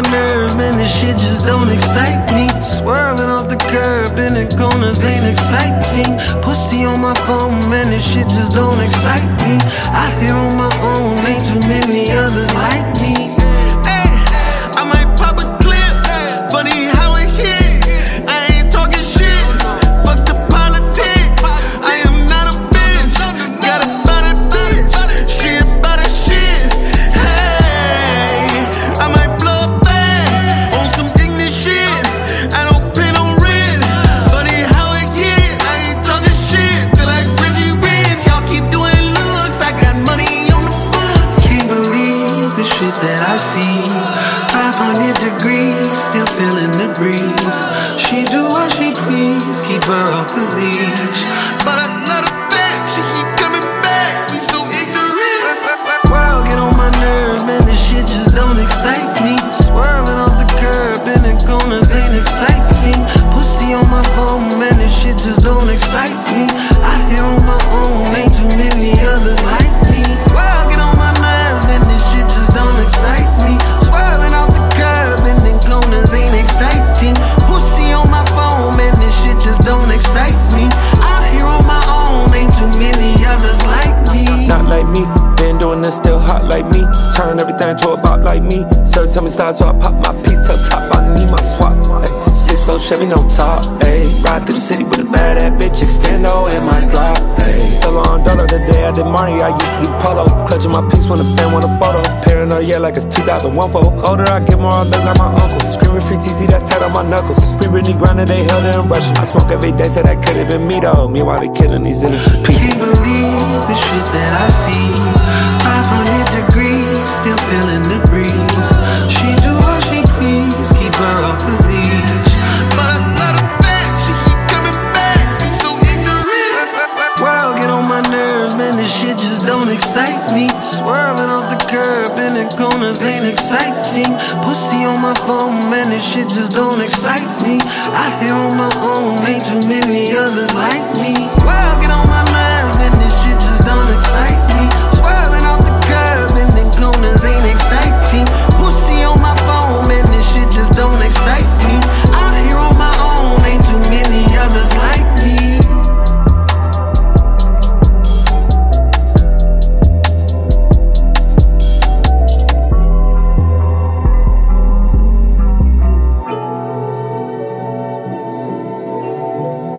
my nerves, man, this shit just don't excite me. Swerving off the curb in the corners ain't exciting. Pussy on my phone, man, this shit just don't excite me. Out here on my own, ain't too many others like me. Hey, I might pop a clip, funny how it hit. I ain't talking shit, fuck the politics. I am not a bitch, got about a bitch, she about a shit. Hey, I might blow a bag on some ignorant shit. I don't pay no rent, funny how it hit. I ain't talking shit, feel like Reggie Rich. Y'all keep doing looks, I got money on the books. Can't believe the shit that I see. 500 degrees, still feeling the breeze. She do what she please, keep her off the leash. But I love the fact she keep coming back, we so ignorant. World get on my nerves, man, this shit just don't excite me. Swerving off the curb in the corners ain't exciting. Pussy on my phone, man, this shit just don't excite me. Out here on my own, ain't too many others like me. World get on my nerves, man, this shit just don't excite me. Swerving off the curb in the corners ain't exciting. Pussy on my phone, man, this shit just don't excite me. Out here on my own, ain't too many others like me. Not like me, been doing this, still hot like me. Turn everything to a bop like me. Sir, tell me style, so I pop my piece. Tell top, I need my swap. Ay, 6'4" Chevy, no top. Ay, ride through the city with a bad ass bitch, extendo in my Glock. Ay, sell on dollar the day I did Marty, I used to be polo. Clutching my piece when a fan want a photo. Paranoid, yeah, like it's 2001 for. Older, I get more, I look like my uncle. Screaming free TC, that's tight on my knuckles. Free Britney Griner, they held it in Russia. I smoke every day, said that could've been me though. Meanwhile, they killing these innocent people. Can't believe the shit that I see. 500 degrees, still feeling the breeze. She do what she please, keep her off the leash. But I love the fact she keep coming back, we so ignorant. World get on my nerves, man, this shit just don't excite me. Swerving off the curb in the corners ain't exciting. Pussy on my phone, man, this shit just don't excite me. Out here on my own, ain't too many others like me. World get on my nerves, man, this shit just don't excite me.